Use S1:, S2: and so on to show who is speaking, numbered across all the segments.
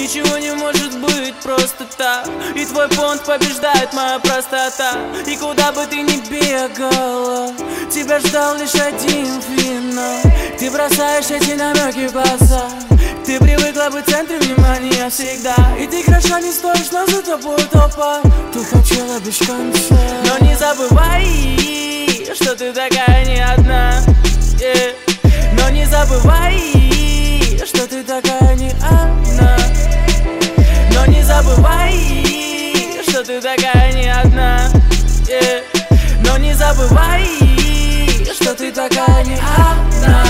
S1: Ничего не может быть просто так. И твой понт побеждает моя простота. И куда бы ты ни бегала, тебя ждал лишь один финал. Ты бросаешь эти намеки в глаза. Ты привыкла быть в центре внимания всегда. И ты хороша не стоишь, но за тобой толпа. Ты хотела без конца. Но не забывай, что ты такая не одна, yeah. Но не забывай, что ты такая не одна. Но не забывай, что ты такая не одна, yeah. Но не забывай, что ты такая не одна.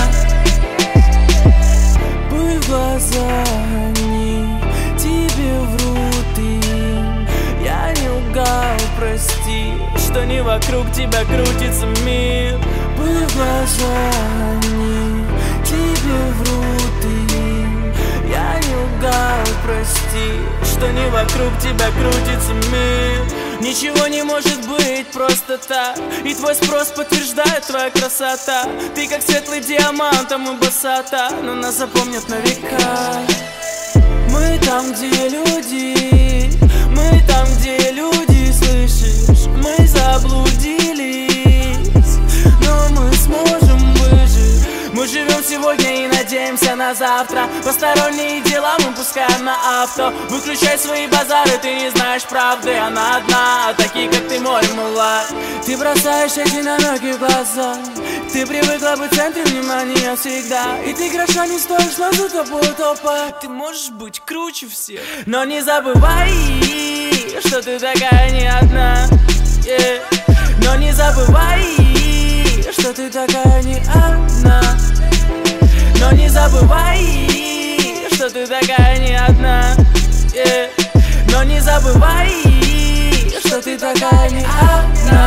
S1: Пыль в глаза они тебе врут им. Я не лгал, прости, что не вокруг тебя крутится мир. Пыль в глаза они тебе врут им. Я не лгал, прости, что не вокруг тебя крутится мир. Ничего не может быть просто так. И твой спрос подтверждает твоя красота. Ты как светлый диамант, а мы босота. Но нас запомнят на века. Мы там, где люди. Мы там, где люди, слышишь? Мы заблудились, но мы сможем выжить. Мы живем сегодня и надеемся на завтра. Посторонние дела мы пускаем на авто. Выключай свои базары, ты не знаешь правды. Она одна, а такие как ты море мула. Ты бросаешь эти намеки в глаза. Ты привыкла быть в центре внимания всегда. И ты гроша не стоишь, но за тобой толпа. Ты можешь быть круче всех. Но не забывай, что ты такая не одна, yeah. Но не забывай, что ты такая не одна. Но не забывай, что ты такая не одна, yeah. Но не забывай, что ты такая не одна.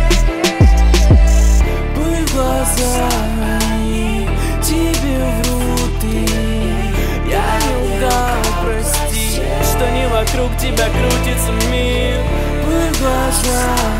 S1: Пыль в глаза они тебе врут им. Я не лгал, прости, что не вокруг тебя крутится мир. Пыль в глаза